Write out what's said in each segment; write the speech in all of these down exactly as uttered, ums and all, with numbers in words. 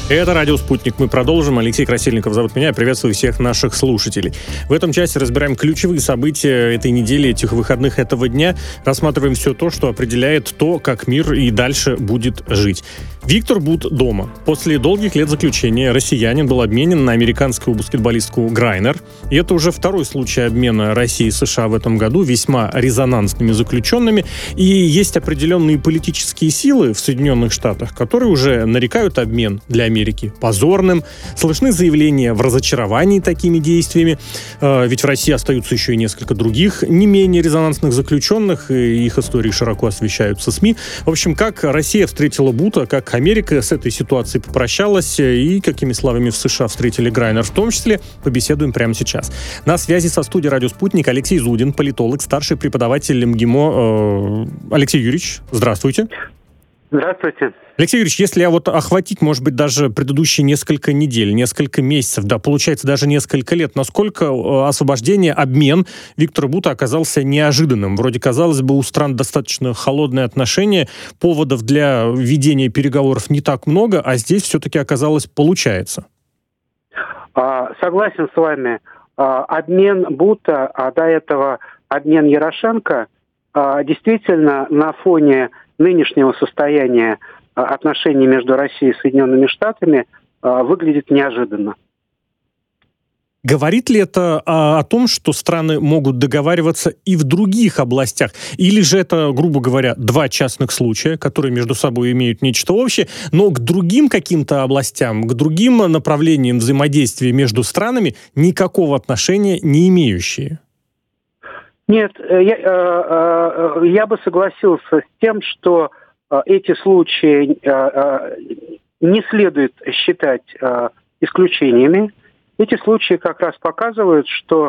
Это «Радио Спутник». Мы продолжим. Алексей Красильников зовут меня. Приветствую всех наших слушателей. В этом часе разбираем ключевые события этой недели, этих выходных, этого дня. Рассматриваем все то, что определяет то, как мир и дальше будет жить. Виктор Бут дома. После долгих лет заключения россиянин был обменен на американскую баскетболистку Грайнер. И это уже второй случай обмена России и США в этом году весьма резонансными заключенными. И есть определенные политические силы в Соединенных Штатах, которые уже нарекают обмен для Америки Америки позорным. Слышны заявления в разочаровании такими действиями. Ведь в России остаются еще и несколько других не менее резонансных заключенных, и их истории широко освещаются СМИ. В общем, как Россия встретила Бута, как Америка с этой ситуацией попрощалась, и какими словами в США встретили Грайнер в том числе, побеседуем прямо сейчас. На связи со студией «Радио Спутник» Алексей Зудин, политолог, старший преподаватель МГИМО. Алексей Юрьевич, здравствуйте. Здравствуйте. Алексей Юрьевич, если а вот охватить, может быть, даже предыдущие несколько недель, несколько месяцев, да, получается, даже несколько лет, насколько освобождение, обмен Виктора Бута оказался неожиданным? Вроде, казалось бы, у стран достаточно холодные отношения, поводов для ведения переговоров не так много, а здесь все-таки оказалось, получается. Согласен с вами. Обмен Бута, а до этого обмен Ярошенко, действительно на фоне нынешнего состояния отношений между Россией и Соединенными Штатами выглядит неожиданно. Говорит ли это а, о том, что страны могут договариваться и в других областях? Или же это, грубо говоря, два частных случая, которые между собой имеют нечто общее, но к другим каким-то областям, к другим направлениям взаимодействия между странами никакого отношения не имеющие? Нет, я, я бы согласился с тем, что эти случаи не следует считать исключениями. Эти случаи как раз показывают, что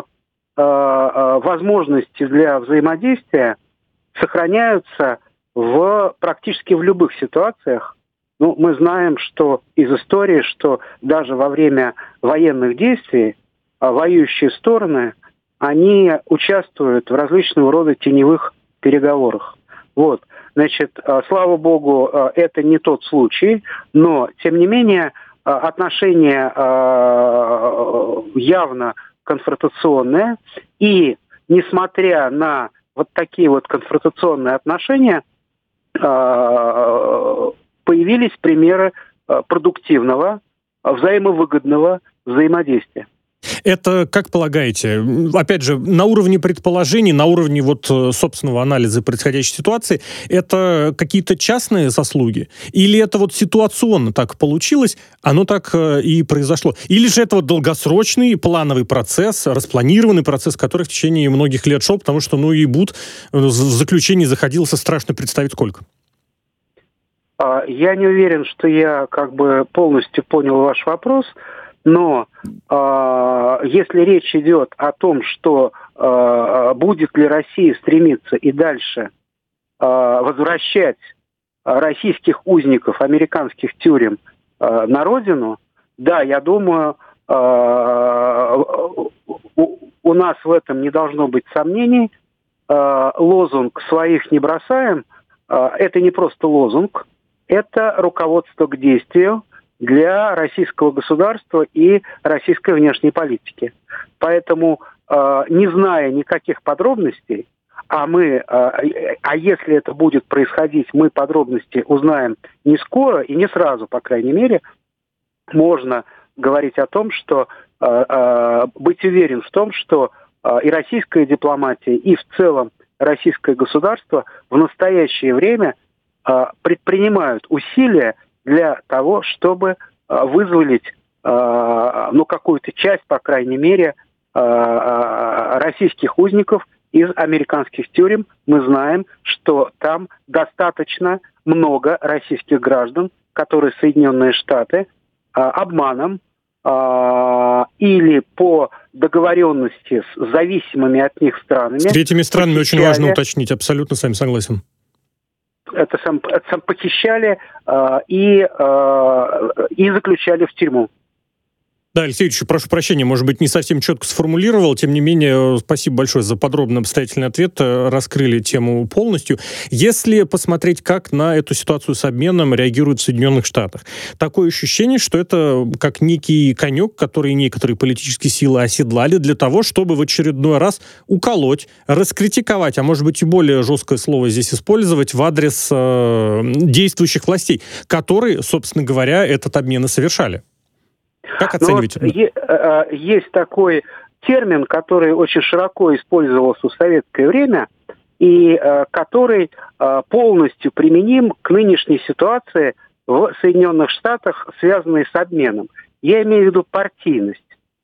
возможности для взаимодействия сохраняются в, практически в любых ситуациях. Ну, мы знаем, что из истории, что даже во время военных действий воюющие стороны они участвуют в различного рода теневых переговорах. Вот. Значит, слава богу, это не тот случай, но, тем не менее, отношения явно конфронтационные, и, несмотря на вот такие вот конфронтационные отношения, появились примеры продуктивного, взаимовыгодного взаимодействия. Это, как полагаете, опять же, на уровне предположений, на уровне вот собственного анализа происходящей ситуации, это какие-то частные заслуги? Или это вот ситуационно так получилось, оно так и произошло? Или же это вот долгосрочный плановый процесс, распланированный процесс, который в течение многих лет шел, потому что, ну, и Бут в заключении заходился, страшно представить сколько. Я не уверен, что я как бы полностью понял ваш вопрос. Но э, если речь идет о том, что э, будет ли Россия стремиться и дальше э, возвращать российских узников американских тюрем э, на родину, да, я думаю, э, у, у нас в этом не должно быть сомнений. Э, лозунг «своих не бросаем» э, это не просто лозунг, это руководство к действию для российского государства и российской внешней политики. Поэтому, э, не зная никаких подробностей, а мы, э, а если это будет происходить, мы подробности узнаем не скоро и не сразу, по крайней мере, можно говорить о том, что э, э, быть уверен в том, что э, и российская дипломатия, и в целом российское государство в настоящее время э, предпринимают усилия для того, чтобы э, вызволить э, ну, какую-то часть, по крайней мере, э, российских узников из американских тюрем. Мы знаем, что там достаточно много российских граждан, которые Соединенные Штаты э, обманом э, или по договоренности с зависимыми от них странами... С третьими странами похищали... очень важно уточнить, абсолютно с вами согласен. Это сам, это сам похищали э, и, э, и заключали в тюрьму. Да, Алексей Ильич, прошу прощения, может быть, не совсем четко сформулировал, тем не менее, спасибо большое за подробный обстоятельный ответ, раскрыли тему полностью. Если посмотреть, как на эту ситуацию с обменом реагируют в Соединенных Штатах, такое ощущение, что это как некий конек, который некоторые политические силы оседлали для того, чтобы в очередной раз уколоть, раскритиковать, а может быть и более жесткое слово здесь использовать в адрес э, действующих властей, которые, собственно говоря, этот обмен и совершали. Как оцениваете? Вот е- э, есть такой термин, который очень широко использовался в советское время и э, который э, полностью применим к нынешней ситуации в Соединенных Штатах, связанной с обменом. Я имею в виду партийность.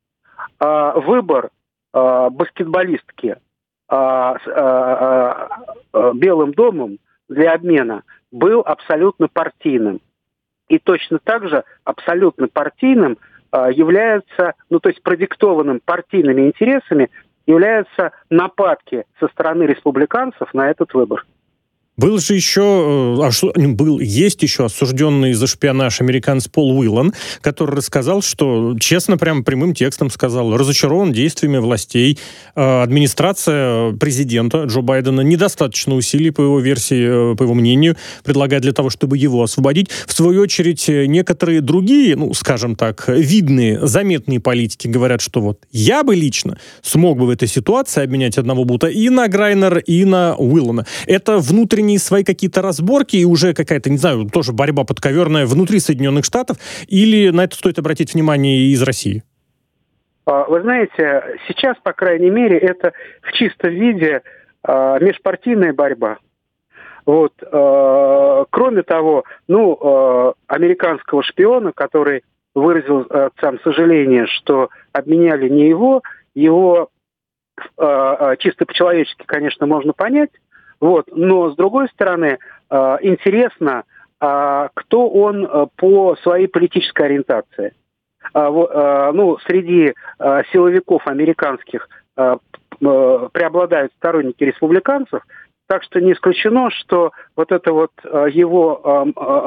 Э, выбор э, баскетболистки э, с э, э, Белым домом для обмена был абсолютно партийным. И точно так же абсолютно партийным является, ну то есть продиктованным партийными интересами, являются нападки со стороны республиканцев на этот выбор. Был же еще, а что, был, есть еще осужденный за шпионаж американец Пол Уиллан, который рассказал, что, честно, прямо прямым текстом сказал, разочарован действиями властей. Администрация президента Джо Байдена недостаточно усилий, по его версии, по его мнению, предлагает для того, чтобы его освободить. В свою очередь, некоторые другие, ну, скажем так, видные, заметные политики говорят, что вот я бы лично смог бы в этой ситуации обменять одного бута и на Грайнера, и на Уиллана. Это внутренний свои какие-то разборки и уже какая-то, не знаю, тоже борьба подковерная внутри Соединенных Штатов, или на это стоит обратить внимание из России? Вы знаете, сейчас, по крайней мере, это в чистом виде э, межпартийная борьба. Вот. Э, кроме того, ну, э, американского шпиона, который выразил э, сам сожаление, что обменяли не его, его э, чисто по-человечески, конечно, можно понять. Вот. Но, с другой стороны, э, интересно, э, кто он э, по своей политической ориентации. Э, э, ну, среди э, силовиков американских э, э, преобладают сторонники республиканцев, так что не исключено, что вот это вот э, его, э,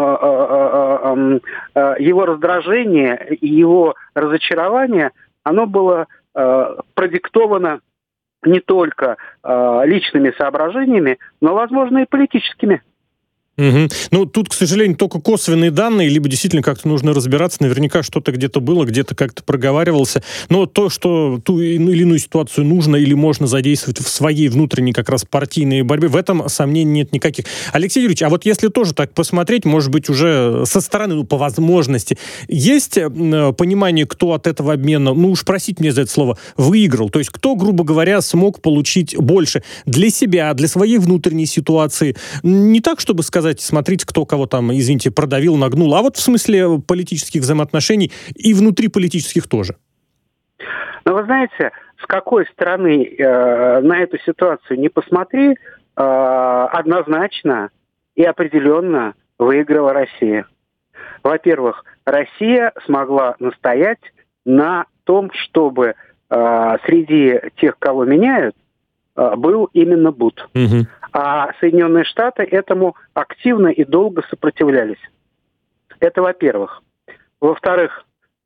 э, э, э, его раздражение и его разочарование, оно было э, продиктовано не только э, личными соображениями, но, возможно, и политическими. Угу. Ну, тут, к сожалению, только косвенные данные, либо действительно как-то нужно разбираться, наверняка что-то где-то было, где-то как-то проговаривался, но то, что ту или иную ситуацию нужно или можно задействовать в своей внутренней как раз партийной борьбе, в этом сомнений нет никаких. Алексей Юрьевич, а вот если тоже так посмотреть, может быть, уже со стороны, ну, по возможности, есть э, понимание, кто от этого обмена, ну уж простите мне за это слово, выиграл, то есть кто, грубо говоря, смог получить больше для себя, для своей внутренней ситуации, не так, чтобы сказать, смотрите, кто кого там, извините, продавил, нагнул, а вот в смысле политических взаимоотношений и внутриполитических тоже. Ну, вы знаете, с какой стороны э, на эту ситуацию не посмотри, э, однозначно и определенно выиграла Россия. Во-первых, Россия смогла настоять на том, чтобы э, среди тех, кого меняют, э, был именно бут. Угу. А Соединенные Штаты этому активно и долго сопротивлялись. Это во-первых. Во-вторых,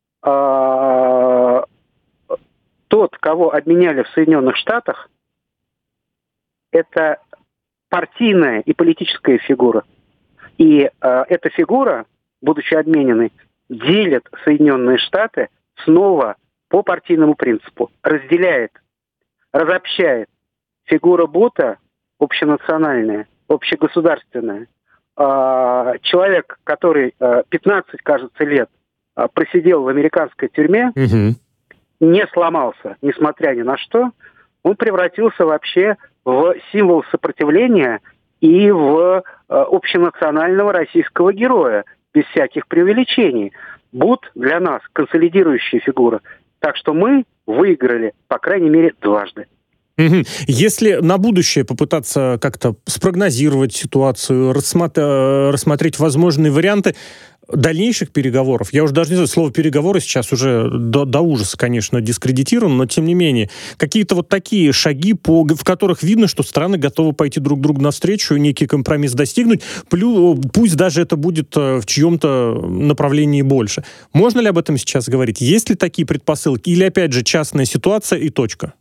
тот, кого обменяли в Соединенных Штатах, это партийная и политическая фигура. И эта фигура, будучи обмененной, делит Соединенные Штаты снова по партийному принципу. Разделяет, разобщает. Фигура бута общенациональная, общегосударственная. Человек, который пятнадцать, кажется, лет просидел в американской тюрьме, угу. не сломался, несмотря ни на что, он превратился вообще в символ сопротивления и в общенационального российского героя, без всяких преувеличений. Бут для нас консолидирующая фигура. Так что мы выиграли, по крайней мере, дважды. Угу. Если на будущее попытаться как-то спрогнозировать ситуацию, рассмотреть, рассмотреть возможные варианты, дальнейших переговоров, я уже даже не знаю, слово «переговоры» сейчас уже до, до ужаса, конечно, дискредитировано, но тем не менее, какие-то вот такие шаги, по, в которых видно, что страны готовы пойти друг другу навстречу, некий компромисс достигнуть, плюс, пусть даже это будет в чьем-то направлении больше. Можно ли об этом сейчас говорить? Есть ли такие предпосылки? Или, опять же, частная ситуация и точка?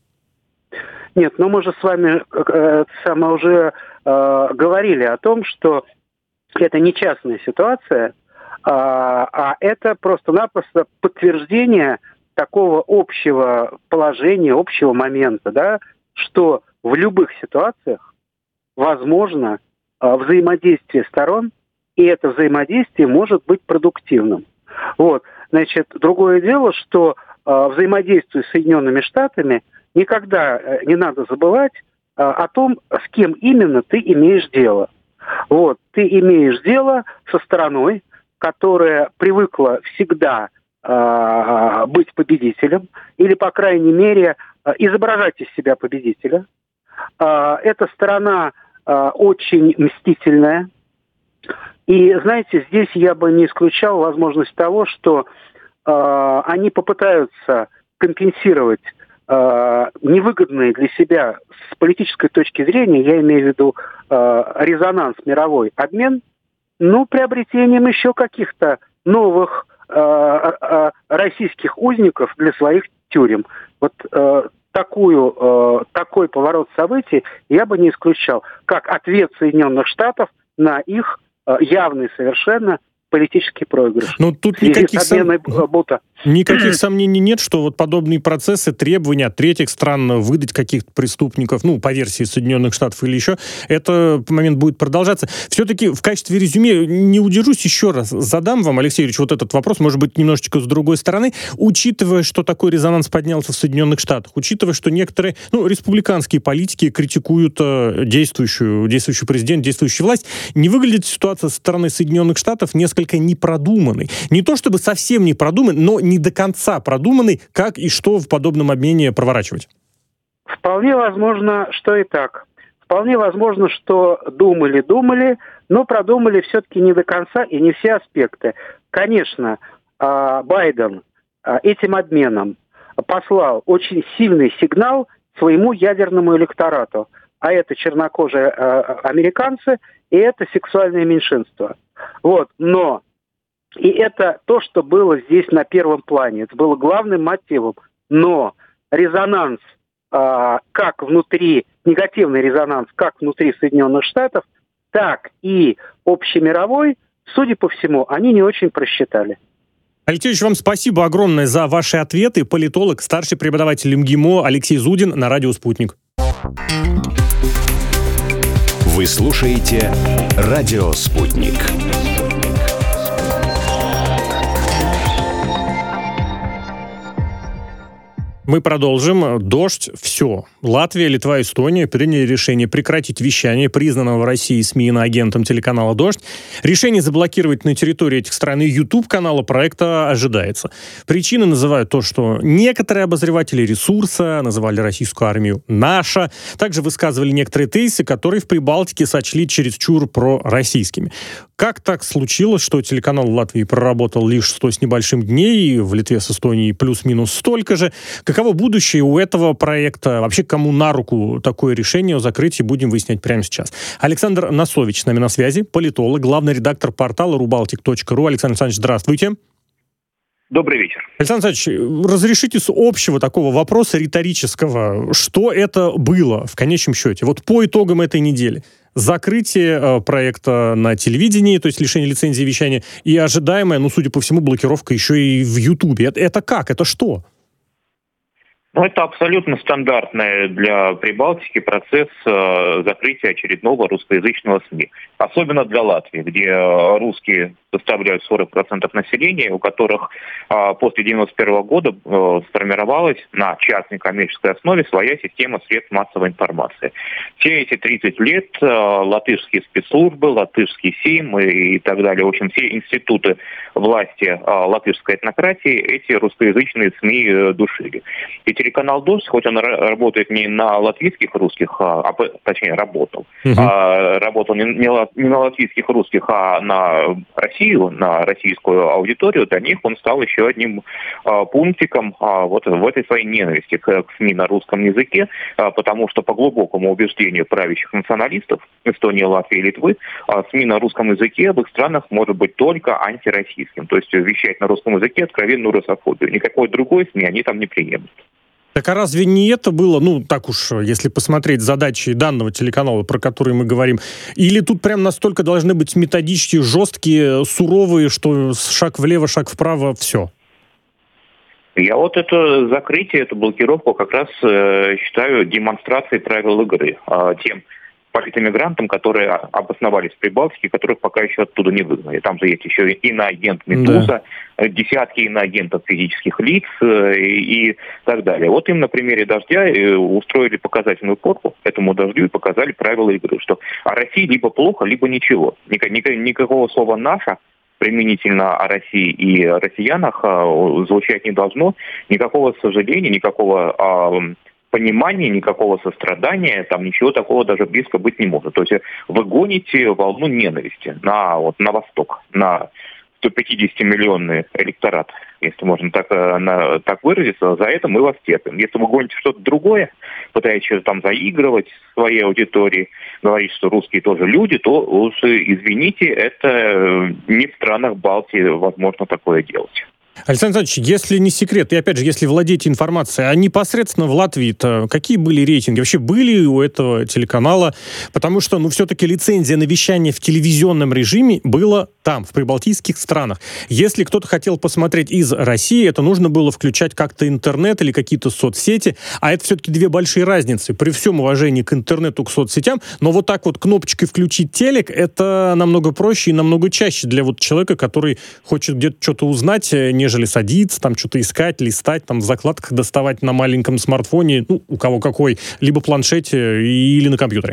Нет, но мы же с вами э, само уже э, говорили о том, что это не частная ситуация, а, а это просто-напросто подтверждение такого общего положения, общего момента, да, что в любых ситуациях возможно а, взаимодействие сторон, и это взаимодействие может быть продуктивным. Вот, значит, другое дело, что а, взаимодействуя с Соединенными Штатами, никогда не надо забывать а, о том, с кем именно ты имеешь дело. Вот, ты имеешь дело со стороной, которая привыкла всегда э, быть победителем, или, по крайней мере, э, изображать из себя победителя. Э, эта сторона э, очень мстительная. И, знаете, здесь я бы не исключал возможность того, что э, они попытаются компенсировать э, невыгодные для себя с политической точки зрения, я имею в виду э, резонанс, мировой обмен, ну, приобретением еще каких-то новых э, э, российских узников для своих тюрем. Вот э, такую, э, такой поворот событий я бы не исключал, как ответ Соединенных Штатов на их э, явный совершенно политический проигрыш. Ну, тут никаких, сом... никаких сомнений нет, что вот подобные процессы, требования от третьих стран выдать каких-то преступников, ну, по версии Соединенных Штатов или еще, это момент будет продолжаться. Все-таки в качестве резюме не удержусь, еще раз задам вам, Алексей Юрьевич, вот этот вопрос, может быть, немножечко с другой стороны, учитывая, что такой резонанс поднялся в Соединенных Штатах, учитывая, что некоторые, ну, республиканские политики критикуют э, действующую, действующую президент, действующую власть, не выглядит ситуация со стороны Соединенных Штатов несколько непродуманный. Не то чтобы совсем не продуманный, но не до конца продуманный, как и что в подобном обмене проворачивать. Вполне возможно, что и так. Вполне возможно, что думали-думали, но продумали все-таки не до конца и не все аспекты. Конечно, Байден этим обменом послал очень сильный сигнал своему ядерному электорату. А это чернокожие американцы и это сексуальное меньшинство. Вот, но и это то, что было здесь на первом плане. Это было главным мотивом. Но резонанс э, как внутри, негативный резонанс как внутри Соединенных Штатов, так и общемировой, судя по всему, они не очень просчитали. Алексей Ильич, вам спасибо огромное за ваши ответы. Политолог, старший преподаватель МГИМО Алексей Зудин на радио «Спутник». Вы слушаете радио «Спутник». Мы продолжим. Дождь. Все. Латвия, Литва, Эстония приняли решение прекратить вещание признанного в России СМИ иноагентом телеканала «Дождь». Решение заблокировать на территории этих стран YouTube-канала проекта ожидается. Причины называют то, что некоторые обозреватели ресурса называли российскую армию «наша». Также высказывали некоторые тезисы, которые в Прибалтике сочли чересчур пророссийскими. Как так случилось, что телеканал в Латвии проработал лишь сто с небольшим дней, в Литве с Эстонией плюс-минус столько же? Каково будущее у этого проекта? Вообще, кому на руку такое решение о закрытии, будем выяснять прямо сейчас. Александр Носович с нами на связи, политолог, главный редактор портала рубалтик точка ру. Александр Александрович, здравствуйте. Добрый вечер. Александр Александрович, разрешите с общего такого вопроса риторического. Что это было в конечном счете? Вот по итогам этой недели. Закрытие э, проекта на телевидении, то есть лишение лицензии вещания, и ожидаемая, ну, судя по всему, блокировка еще и в Ютубе. Это, это как? Это что? Ну, это абсолютно стандартный для Прибалтики процесс э, закрытия очередного русскоязычного СМИ. Особенно для Латвии, где русские составляют сорок процентов населения, у которых э, после девяносто первого года э, сформировалась на частной коммерческой основе своя система средств массовой информации. Все эти тридцать лет э, латышские спецслужбы, латышский СИМ и, и так далее, в общем, все институты власти э, латышской этнократии эти русскоязычные СМИ э, душили. И телеканал «Дождь», хоть он работает не на латвийских русских, а, а точнее работал, uh-huh. а, работал не, не, не на латвийских русских, а на российских, Россию, на российскую аудиторию, для них он стал еще одним а, пунктиком а, вот в этой своей ненависти к, к СМИ на русском языке, а, потому что по глубокому убеждению правящих националистов Эстонии, Латвии и Литвы, а, СМИ на русском языке в их странах может быть только антироссийским, то есть вещать на русском языке откровенную русофобию. Никакой другой СМИ они там не приемлют. Так а разве не это было, ну, так уж, если посмотреть задачи данного телеканала, про который мы говорим, или тут прям настолько должны быть методички жесткие, суровые, что шаг влево, шаг вправо, все? Я вот это закрытие, эту блокировку как раз э, считаю демонстрацией правил игры э, тем политэмигрантам, которые обосновались в Прибалтике, которых пока еще оттуда не выгнали. Там же есть еще иноагент «Медуза», да. десятки иноагентов физических лиц и, и так далее. Вот им на примере «Дождя» устроили показательную порку этому «Дождю» и показали правила игры, что о России либо плохо, либо ничего. Ник- ник- никакого слова «наша» применительно о России и о россиянах звучать не должно. Никакого сожаления, никакого понимания, никакого сострадания, там ничего такого даже близко быть не может. То есть вы гоните волну ненависти на, вот, на восток, на сто пятидесятимиллионный электорат, если можно так, на, так выразиться. За это мы вас терпим. Если вы гоните что-то другое, пытаетесь там заигрывать своей аудитории, говорить, что русские тоже люди, то уж извините, это не в странах Балтии возможно такое делать. Александр Александрович, если не секрет, и опять же, если владеете информацией, а непосредственно в Латвии-то какие были рейтинги? Вообще были у этого телеканала? Потому что, ну, все-таки лицензия на вещание в телевизионном режиме была там, в прибалтийских странах. Если кто-то хотел посмотреть из России, это нужно было включать как-то интернет или какие-то соцсети, а это все-таки две большие разницы. При всем уважении к интернету, к соцсетям, но вот так вот кнопочкой включить телек, это намного проще и намного чаще для вот человека, который хочет где-то что-то узнать, нежели садиться, там что-то искать, листать, там в закладках доставать на маленьком смартфоне, ну, у кого какой, либо планшете или на компьютере.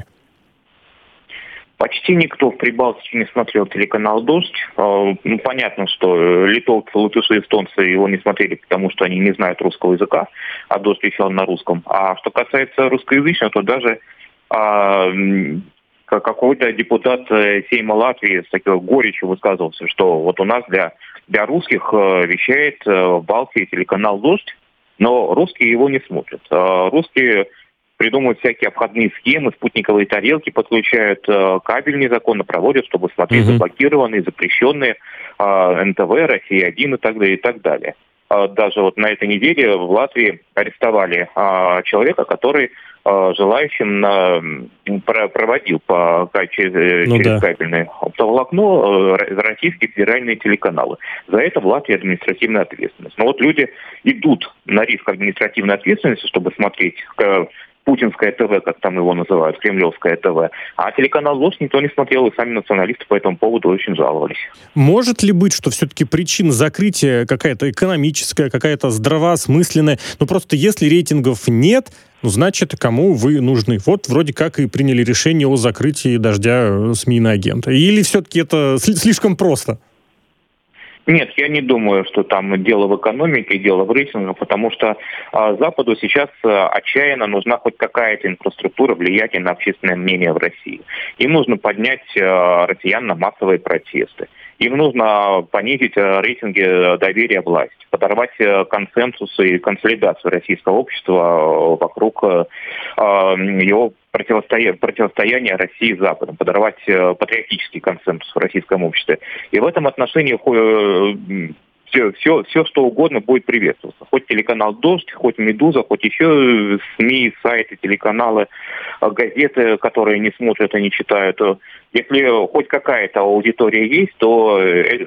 Почти никто в Прибалтике не смотрел телеканал «Дождь». Ну, понятно, что литовцы, латыши, эстонцы его не смотрели, потому что они не знают русского языка, а «Дождь» вещал на русском. А что касается русскоязычного, то даже а, какой-то депутат Сейма Латвии с такой горечью высказывался, что вот у нас для, для русских вещает в Балтии телеканал «Дождь», но русские его не смотрят. Русские придумывают всякие обходные схемы, спутниковые тарелки подключают, э, кабель незаконно проводят, чтобы смотреть mm-hmm. заблокированные, запрещенные э, эн тэ вэ, Россия один и так далее, и так далее. Э, даже вот на этой неделе в Латвии арестовали э, человека, который э, желающим на, про, проводил по, через, ну, через да. кабельное оптоволокно э, российские федеральные телеканалы. За это в Латвии административная ответственность. Но вот люди идут на риск административной ответственности, чтобы смотреть э, путинское ТВ, как там его называют, кремлевское ТВ. А телеканал «Дождь» никто не смотрел, и сами националисты по этому поводу очень жаловались. Может ли быть, что все-таки причина закрытия какая-то экономическая, какая-то здравоосмысленная? Ну просто если рейтингов нет, ну значит, кому вы нужны? Вот вроде как и приняли решение о закрытии «Дождя» СМИ иноагента. Или все-таки это слишком просто? Нет, я не думаю, что там дело в экономике, дело в рейтингах, потому что а, Западу сейчас а, отчаянно нужна хоть какая-то инфраструктура влияния на общественное мнение в России. Им нужно поднять а, россиян на массовые протесты. Им нужно понизить а, рейтинги доверия власти, подорвать а, консенсус и консолидацию российского общества а, вокруг а, его противостоя... противостояния России с Западом, подорвать а, патриотический консенсус в российском обществе. И в этом отношении а, все, все, все, что угодно будет приветствоваться. Хоть телеканал «Дождь», хоть «Медуза», хоть еще СМИ, сайты, телеканалы, газеты, которые не смотрят и не читают. Если хоть какая-то аудитория есть, то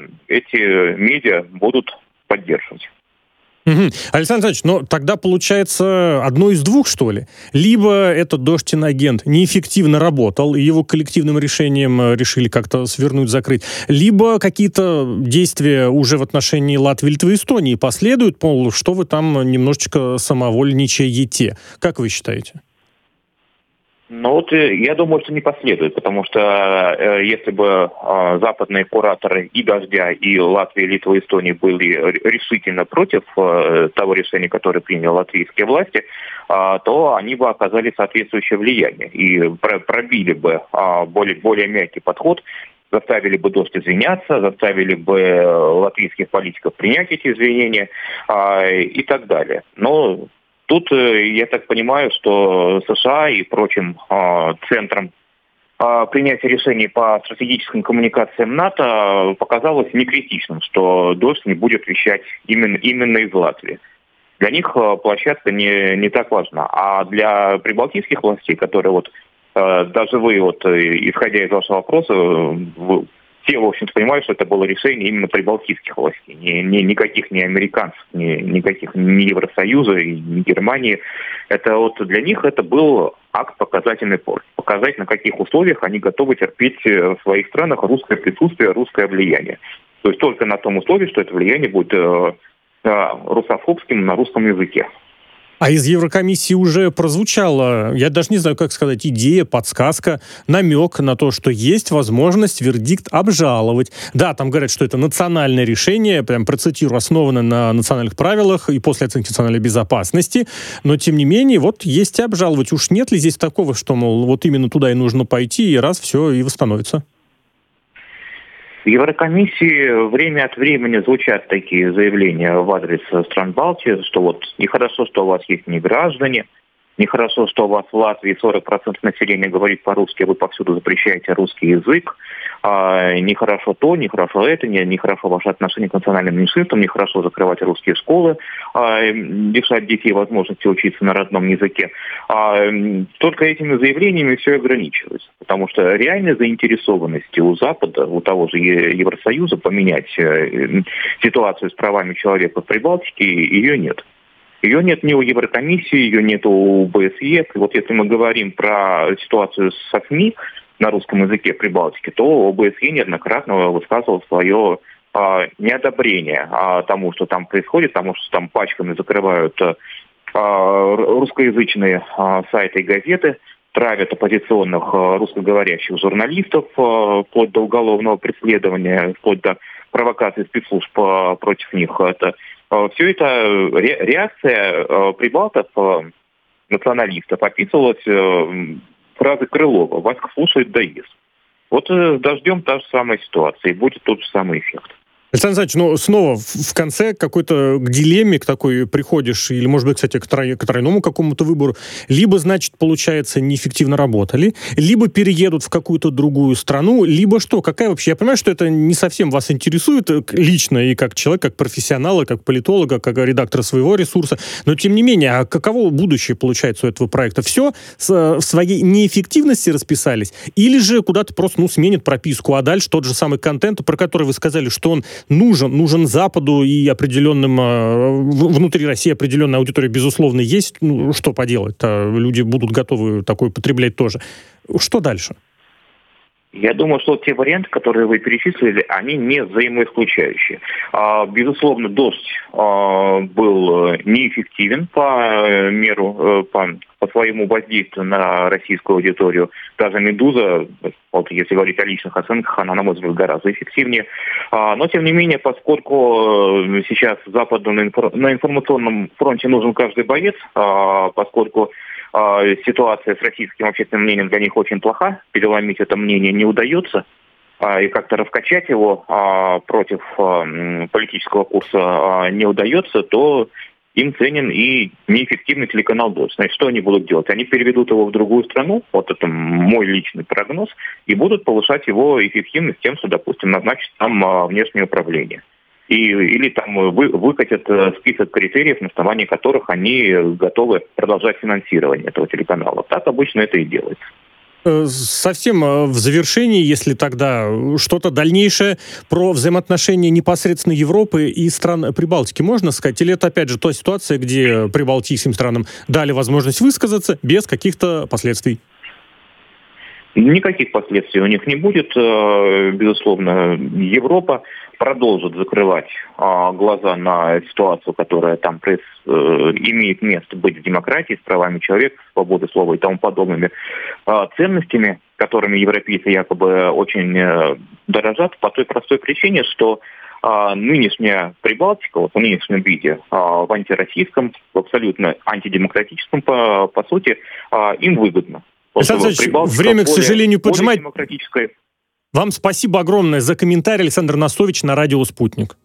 эти медиа будут поддерживать. Угу. Александр Александрович, но тогда получается одно из двух, что ли? Либо этот «Дождь» иноагент неэффективно работал, и его коллективным решением решили как-то свернуть, закрыть, либо какие-то действия уже в отношении Латвии, Литвы и Эстонии последуют, мол, что вы там немножечко самовольничаете. Как вы считаете? Ну вот я думаю, что не последует, потому что э, если бы э, западные кураторы и «Дождя», и Латвии, Литвы и Эстонии были решительно против э, того решения, которое приняли латвийские власти, э, то они бы оказали соответствующее влияние и про- пробили бы э, более, более мягкий подход заставили бы Дождь извиняться, заставили бы латвийских политиков принять эти извинения и так далее. Но тут, я так понимаю, что США и прочим центрам принятия решений по стратегическим коммуникациям НАТО показалось некритичным, что Дождь не будет вещать именно, именно из Латвии. Для них площадка не, не так важна. А для прибалтийских властей, которые вот даже вы, вот, исходя из вашего вопроса, вы, все, в общем-то, понимают, что это было решение именно прибалтийских властей. Ни, ни, никаких ни американцев, ни, никаких ни Евросоюза, ни Германии. Это вот для них это был акт показательной поры. Показать, на каких условиях они готовы терпеть в своих странах русское присутствие, русское влияние. То есть только на том условии, что это влияние будет э, э, русофобским на русском языке. А из Еврокомиссии уже прозвучала, я даже не знаю, как сказать, идея, подсказка, намек на то, что есть возможность вердикт обжаловать. Да, там говорят, что это национальное решение, прям процитирую, основано на национальных правилах и после оценки национальной безопасности, но тем не менее, вот есть и обжаловать. Уж нет ли здесь такого, что, мол, вот именно туда и нужно пойти, и раз все, и восстановится? В Еврокомиссии время от времени звучат такие заявления в адрес стран Балтии, что вот нехорошо, что у вас есть неграждане, нехорошо, что у вас в Латвии сорок процентов населения говорит по-русски, а вы повсюду запрещаете русский язык. А, нехорошо то, нехорошо это, не, нехорошо ваше отношение к национальным меньшинствам, нехорошо закрывать русские школы, а, лишать детей возможности учиться на родном языке. А, только этими заявлениями все ограничивается, потому что реальной заинтересованности у Запада, у того же Евросоюза поменять ситуацию с правами человека в Прибалтике, ее нет. Ее нет ни у Еврокомиссии, ее нет у ОБСЕ. Вот если мы говорим про ситуацию со СМИ на русском языке Прибалтики, то ОБСЕ неоднократно высказывал свое а, неодобрение а, тому, что там происходит, тому, что там пачками закрывают а, русскоязычные а, сайты и газеты, травят оппозиционных а, русскоговорящих журналистов а, вплоть до уголовного преследования, вплоть до провокации спецслужб а, против них. Это Все это реакция прибалтов, националистов, описывалась фразой Крылова: «Вас слушает да ест». Вот дождем та же самая ситуация, и будет тот же самый эффект. Александр Александрович, ну, снова в конце какой-то к дилемме к такой приходишь, или, может быть, кстати, к, трой, к тройному какому-то выбору. Либо, значит, получается, неэффективно работали, либо переедут в какую-то другую страну, либо что? Какая вообще? Я понимаю, что это не совсем вас интересует лично и как человек, как профессионала, как политолога, как редактора своего ресурса, но, тем не менее, а каково будущее получается у этого проекта? Все в своей неэффективности расписались? Или же куда-то просто, ну, сменят прописку, а дальше тот же самый контент, про который вы сказали, что он нужен, нужен Западу и определенным, э, внутри России определенная аудитория, безусловно, есть. Ну, что поделать-то? Люди будут готовы такое потреблять тоже. Что дальше? Я думаю, что те варианты, которые вы перечислили, они не взаимоисключающие. Безусловно, «Дождь» был неэффективен по меру, по, по своему воздействию на российскую аудиторию. Даже «Медуза», вот если говорить о личных оценках, она, на мой взгляд, гораздо эффективнее. Но, тем не менее, поскольку сейчас Западу на информационном фронте нужен каждый боец, поскольку ситуация с российским общественным мнением для них очень плоха, переломить это мнение не удается, и как-то раскачать его против политического курса не удается, то им ценен и неэффективный телеканал «Дождь». Значит, что они будут делать? Они переведут его в другую страну, вот это мой личный прогноз, и будут повышать его эффективность тем, что, допустим, назначат там внешнее управление. И, или там вы, выкатят список критериев, на основании которых они готовы продолжать финансирование этого телеканала. Так обычно это и делается. Совсем в завершении, если тогда что-то дальнейшее про взаимоотношения непосредственно Европы и стран Прибалтики можно сказать? Или это, опять же, та ситуация, где прибалтийским странам дали возможность высказаться без каких-то последствий? Никаких последствий у них не будет. Безусловно, Европа продолжит закрывать а, глаза на ситуацию, которая там пресс, э, имеет место быть в демократии, с правами человека, свободой слова и тому подобными а, ценностями, которыми европейцы якобы очень э, дорожат, по той простой причине, что а, нынешняя Прибалтика, вот в нынешнем виде, а, в антироссийском, в абсолютно антидемократическом, по, по сути, а, им выгодно. Александр Александрович, время, к сожалению, поджимает. Вам спасибо огромное за комментарий. Александр Носович на радио «Спутник».